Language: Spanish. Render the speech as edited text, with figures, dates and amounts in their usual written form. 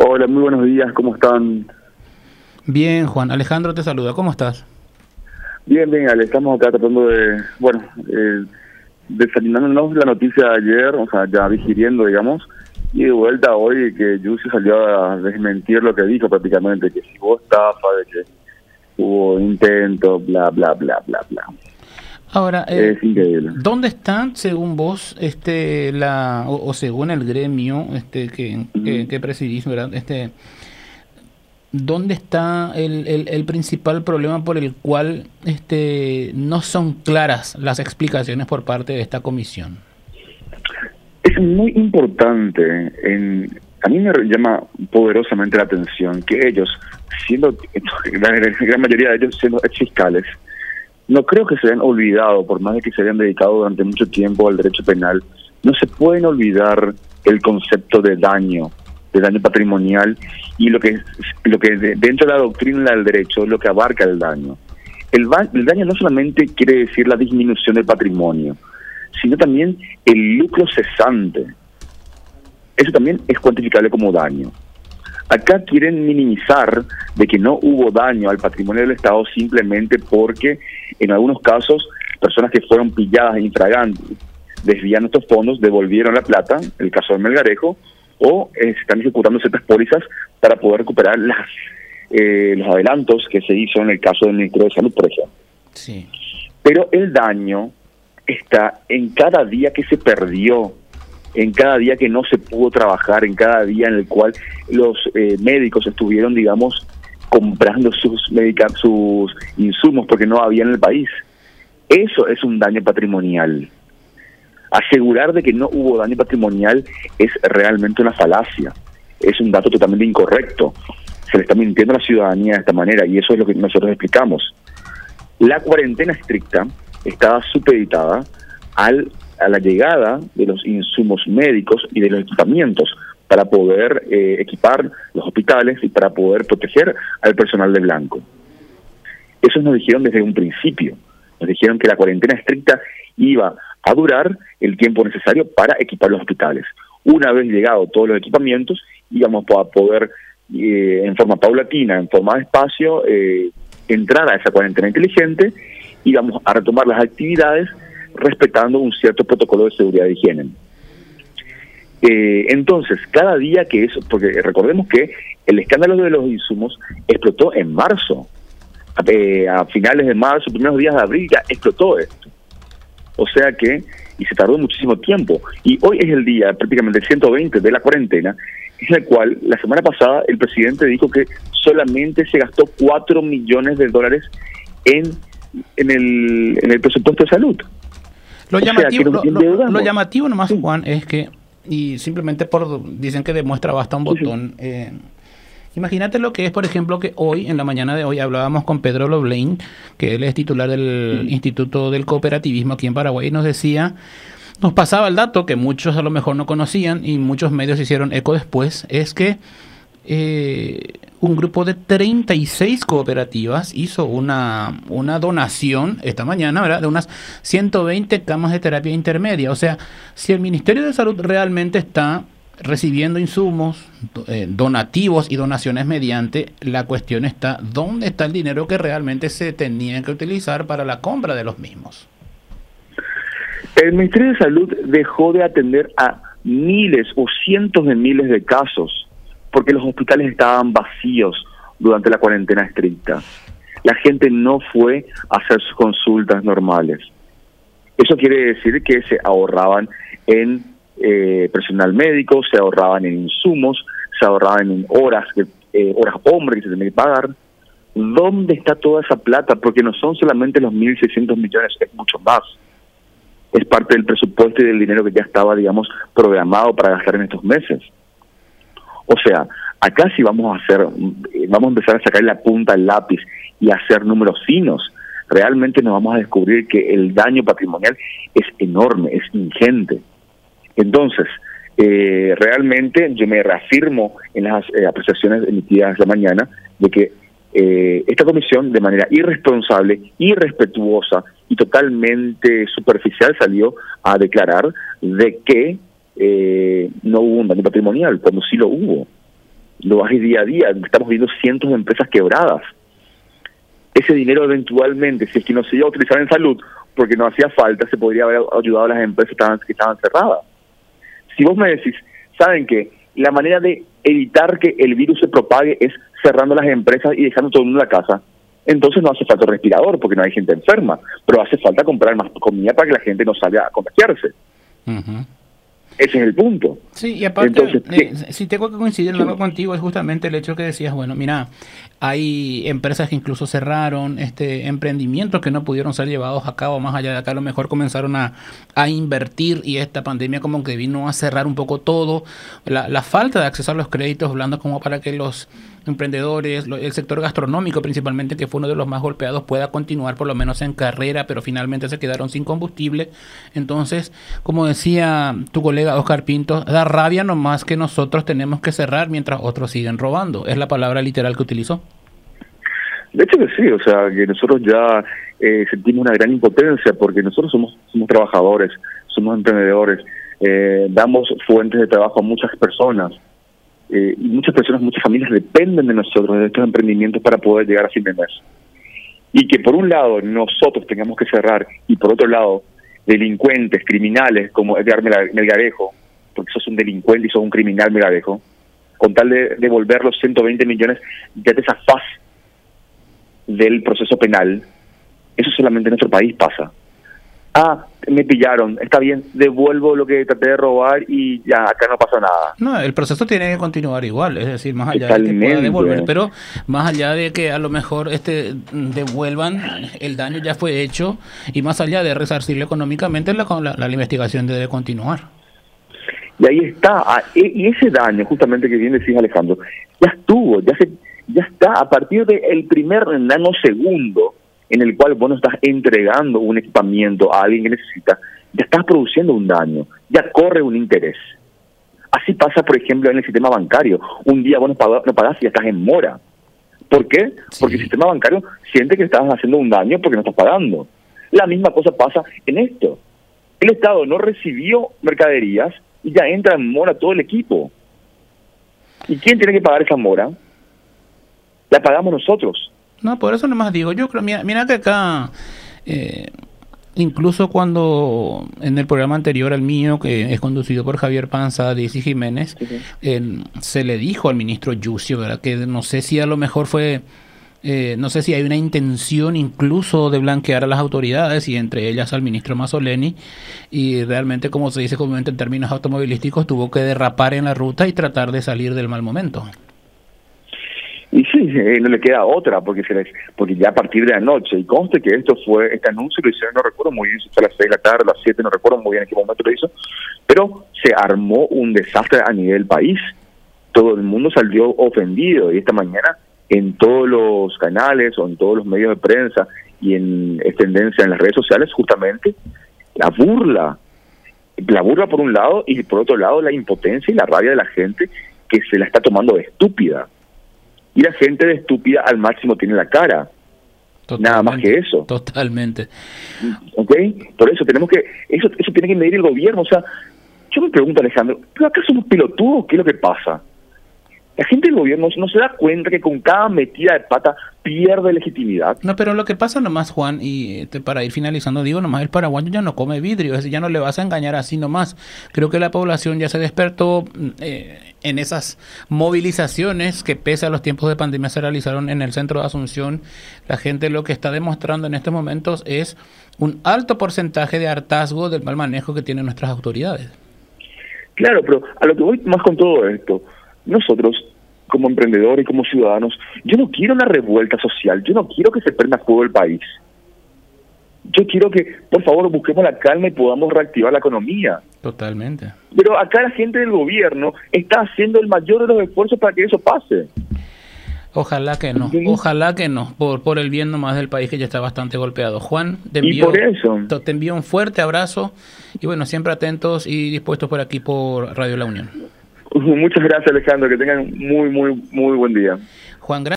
Hola, muy buenos días, ¿cómo están? Bien, Juan. Alejandro te saluda. ¿Cómo estás? Bien, bien, Ale, estamos acá tratando desayunándonos la noticia de ayer, o sea, ya digiriendo, digamos, y de vuelta hoy que Jussi salió a desmentir lo que dijo prácticamente, que si hubo estafa, de que hubo intento, bla, bla, bla, bla, bla. Ahora, Es increíble. ¿dónde está, según vos, o según el gremio Ujú. que presidís, ¿verdad? ¿Dónde está el principal problema por el cual no son claras las explicaciones por parte de esta comisión? Es muy importante, a mí me llama poderosamente la atención que ellos, siendo, la gran mayoría de ellos siendo ex fiscales, no creo que se hayan olvidado, por más de que se hayan dedicado durante mucho tiempo al derecho penal, no se pueden olvidar el concepto de daño patrimonial y dentro de la doctrina del derecho, lo que abarca el daño. El daño no solamente quiere decir la disminución del patrimonio, sino también el lucro cesante. Eso también es cuantificable como daño. Acá quieren minimizar de que no hubo daño al patrimonio del Estado simplemente porque en algunos casos personas que fueron pilladas infraganti desviando estos fondos devolvieron la plata, el caso de Melgarejo, o están ejecutando ciertas pólizas para poder recuperar los adelantos que se hizo en el caso del Ministerio de Salud, por ejemplo. Sí. Pero el daño está en cada día que se perdió, en cada día que no se pudo trabajar, en cada día en el cual los médicos estuvieron, digamos, comprando sus insumos porque no había en el país. Eso es un daño patrimonial. Asegurar de que no hubo daño patrimonial es realmente una falacia. Es un dato totalmente incorrecto. Se le está mintiendo a la ciudadanía de esta manera y eso es lo que nosotros explicamos. La cuarentena estricta estaba supeditada a la llegada de los insumos médicos y de los equipamientos para poder equipar los hospitales y para poder proteger al personal de blanco. Eso nos dijeron desde un principio. Nos dijeron que la cuarentena estricta iba a durar el tiempo necesario para equipar los hospitales. Una vez llegados todos los equipamientos, íbamos a poder, en forma paulatina, en forma de espacio, entrar a esa cuarentena inteligente y vamos a retomar las actividades respetando un cierto protocolo de seguridad y higiene. Entonces, cada día que eso, porque recordemos que el escándalo de los insumos explotó en marzo, a finales de marzo, primeros días de abril ya explotó esto. O sea que, y se tardó muchísimo tiempo, y hoy es el día prácticamente 120 de la cuarentena, en el cual la semana pasada el presidente dijo que solamente se gastó $4 millones en el presupuesto de salud. Lo llamativo, Endeudamos. lo llamativo nomás, Sí. Juan, es que, y simplemente dicen que demuestra basta un botón. Imagínate lo que es, por ejemplo, que hoy, en la mañana de hoy, hablábamos con Pedro Loblein, que él es titular del Instituto del Cooperativismo aquí en Paraguay, y nos pasaba el dato que muchos a lo mejor no conocían y muchos medios hicieron eco después, es que un grupo de 36 cooperativas hizo una donación esta mañana, ¿verdad?, de unas 120 camas de terapia intermedia. O sea, si el Ministerio de Salud realmente está recibiendo insumos, donativos y donaciones mediante, la cuestión está, ¿dónde está el dinero que realmente se tenía que utilizar para la compra de los mismos? El Ministerio de Salud dejó de atender a miles o cientos de miles de casos porque los hospitales estaban vacíos durante la cuarentena estricta. La gente no fue a hacer sus consultas normales. Eso quiere decir que se ahorraban en personal médico, se ahorraban en insumos, se ahorraban en horas hombre que se tenía que pagar. ¿Dónde está toda esa plata? Porque no son solamente los 1.600 millones, es mucho más. Es parte del presupuesto y del dinero que ya estaba, digamos, programado para gastar en estos meses. O sea, acá sí vamos a empezar a sacar la punta del lápiz y a hacer números finos. Realmente nos vamos a descubrir que el daño patrimonial es enorme, es ingente. Entonces, realmente yo me reafirmo en las apreciaciones emitidas la mañana de que esta comisión de manera irresponsable, irrespetuosa y totalmente superficial salió a declarar de que no hubo un daño patrimonial, cuando sí lo hubo. lo vas día a día, estamos viendo cientos de empresas quebradas. Ese dinero eventualmente, si es que no se iba a utilizar en salud, porque no hacía falta, se podría haber ayudado a las empresas que estaban cerradas. Si vos me decís, ¿saben qué? La manera de evitar que el virus se propague es cerrando las empresas y dejando todo el mundo en la casa. Entonces no hace falta respirador porque no hay gente enferma, pero hace falta comprar más comida para que la gente no salga a contagiarse. Uh-huh. Ese es el punto. Sí, y aparte, entonces, si tengo que coincidir en algo contigo, es justamente el hecho que decías, bueno, mira, hay empresas que incluso cerraron, emprendimientos que no pudieron ser llevados a cabo, más allá de acá a lo mejor comenzaron a invertir, y esta pandemia como que vino a cerrar un poco todo, la falta de acceso a los créditos blandos como para que los emprendedores, el sector gastronómico principalmente, que fue uno de los más golpeados, pueda continuar por lo menos en carrera, pero finalmente se quedaron sin combustible. Entonces, como decía tu colega Oscar Pinto, da rabia nomás que nosotros tenemos que cerrar mientras otros siguen robando. Es la palabra literal que utilizó. De hecho que sí, o sea, que nosotros ya sentimos una gran impotencia porque nosotros somos trabajadores, somos emprendedores, damos fuentes de trabajo a muchas personas. Y muchas familias dependen de nosotros, de estos emprendimientos para poder llegar a fin de mes. Y que por un lado nosotros tengamos que cerrar y por otro lado delincuentes, criminales como Edgar Melgarejo, porque sos un delincuente y sos un criminal, Melgarejo, con tal de devolver los 120 millones, ya te zafás del proceso penal. Eso solamente en nuestro país pasa. Me pillaron, está bien, devuelvo lo que traté de robar y ya, acá no pasa nada. No, el proceso tiene que continuar igual, es decir, más allá de que pueda devolver, pero más allá de que a lo mejor devuelvan, el daño ya fue hecho, y más allá de resarcirle económicamente, la investigación debe continuar. Y ahí está, y ese daño, justamente que bien decís, Alejandro, ya estuvo, ya está, a partir del primer nanosegundo en el cual vos no estás entregando un equipamiento a alguien que necesita, ya estás produciendo un daño, ya corre un interés. Así pasa, por ejemplo, en el sistema bancario. Un día vos no pagás y ya estás en mora. ¿Por qué? Sí. Porque el sistema bancario siente que estás haciendo un daño porque no estás pagando. La misma cosa pasa en esto. El Estado no recibió mercaderías y ya entra en mora todo el equipo. ¿Y quién tiene que pagar esa mora? La pagamos nosotros. No, por eso nomás digo, yo creo, mira que acá, incluso cuando en el programa anterior al mío, que es conducido por Javier Panza, Daisy Jiménez, se le dijo al ministro Yucio, ¿verdad? Que no sé si a lo mejor no sé si hay una intención incluso de blanquear a las autoridades, y entre ellas al ministro Mazzoleni, y realmente, como se dice comúnmente en términos automovilísticos, tuvo que derrapar en la ruta y tratar de salir del mal momento. Y sí, no le queda otra, porque ya a partir de anoche, y conste que este anuncio lo hicieron, no recuerdo muy bien si fue a las 6 de la tarde, a las 7, no recuerdo muy bien en qué momento lo hizo, pero se armó un desastre a nivel país. Todo el mundo salió ofendido, y esta mañana en todos los canales o en todos los medios de prensa y es tendencia en las redes sociales, justamente la burla por un lado, y por otro lado la impotencia y la rabia de la gente que se la está tomando de estúpida. Y la gente de estúpida al máximo tiene la cara. Totalmente, nada más que eso. Totalmente. ¿Ok? Por eso eso tiene que medir el gobierno. O sea, yo me pregunto, Alejandro, ¿pero acá somos pelotudos? ¿Qué es lo que pasa? La gente del gobierno no se da cuenta que con cada metida de pata pierde legitimidad. No, pero lo que pasa nomás, Juan, y para ir finalizando, digo, nomás el paraguayo ya no come vidrio, es decir, ya no le vas a engañar así nomás. Creo que la población ya se despertó en esas movilizaciones que, pese a los tiempos de pandemia, se realizaron en el centro de Asunción. La gente lo que está demostrando en estos momentos es un alto porcentaje de hartazgo del mal manejo que tienen nuestras autoridades. Claro, pero a lo que voy más con todo esto, nosotros, como emprendedores y como ciudadanos, yo no quiero una revuelta social, yo no quiero que se prenda fuego el país. Yo quiero que, por favor, busquemos la calma y podamos reactivar la economía. Totalmente. Pero acá la gente del gobierno está haciendo el mayor de los esfuerzos para que eso pase. Ojalá que no, por el bien nomás del país, que ya está bastante golpeado. Juan, te envío un fuerte abrazo y bueno, siempre atentos y dispuestos por aquí por Radio La Unión. Muchas gracias, Alejandro, que tengan muy buen día. Juan,